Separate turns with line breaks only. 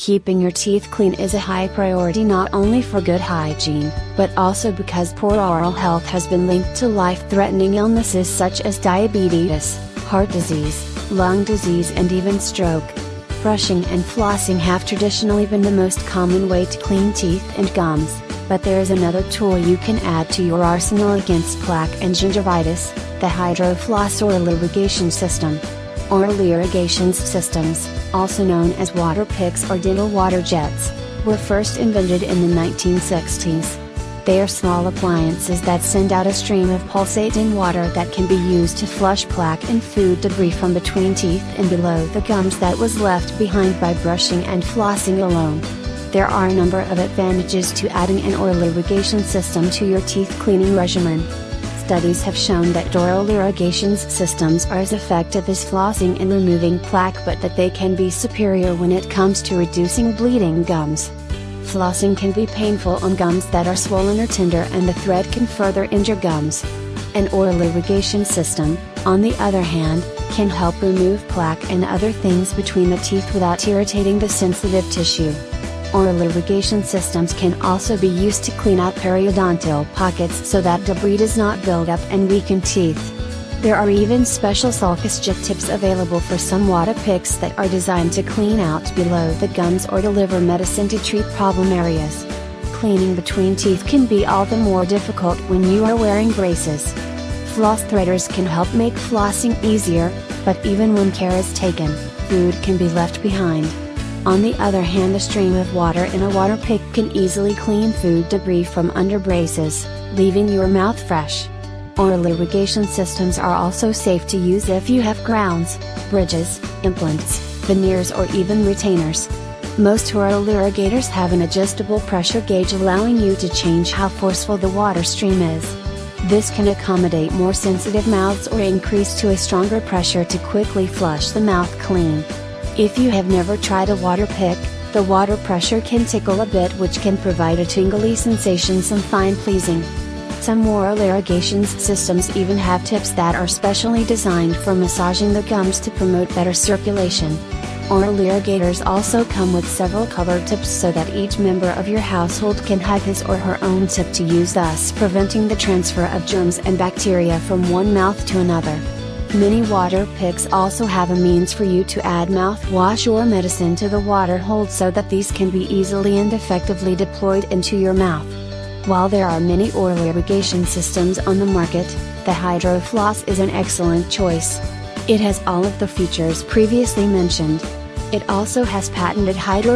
Keeping your teeth clean is a high priority not only for good hygiene, but also because poor oral health has been linked to life-threatening illnesses such as diabetes, heart disease, lung disease and even stroke. Brushing and flossing have traditionally been the most common way to clean teeth and gums, but there is another tool you can add to your arsenal against plaque and gingivitis, the HydroFloss oral irrigation system. Oral irrigation systems, also known as water picks or dental water jets, were first invented in the 1960s. They are small appliances that send out a stream of pulsating water that can be used to flush plaque and food debris from between teeth and below the gums that was left behind by brushing and flossing alone. There are a number of advantages to adding an oral irrigation system to your teeth cleaning regimen. Studies have shown that oral irrigation systems are as effective as flossing in removing plaque, but that they can be superior when it comes to reducing bleeding gums. Flossing can be painful on gums that are swollen or tender, and the thread can further injure gums. An oral irrigation system, on the other hand, can help remove plaque and other things between the teeth without irritating the sensitive tissue. Oral irrigation systems can also be used to clean out periodontal pockets so that debris does not build up and weaken teeth. There are even special sulcus jet tips available for some water picks that are designed to clean out below the gums or deliver medicine to treat problem areas. Cleaning between teeth can be all the more difficult when you are wearing braces. Floss threaders can help make flossing easier, but even when care is taken, food can be left behind. On the other hand, the stream of water in a water pick can easily clean food debris from under braces, leaving your mouth fresh. Oral irrigation systems are also safe to use if you have crowns, bridges, implants, veneers or even retainers. Most oral irrigators have an adjustable pressure gauge allowing you to change how forceful the water stream is. This can accommodate more sensitive mouths or increase to a stronger pressure to quickly flush the mouth clean. If you have never tried a water pick, the water pressure can tickle a bit, which can provide a tingly sensation some find pleasing. Some oral irrigation systems even have tips that are specially designed for massaging the gums to promote better circulation. Oral irrigators also come with several colored tips so that each member of your household can have his or her own tip to use, thus preventing the transfer of germs and bacteria from one mouth to another. Many water picks also have a means for you to add mouthwash or medicine to the water hold so that these can be easily and effectively deployed into your mouth. While there are many oral irrigation systems on the market, the HydroFloss is an excellent choice. It has all of the features previously mentioned. It also has patented hydro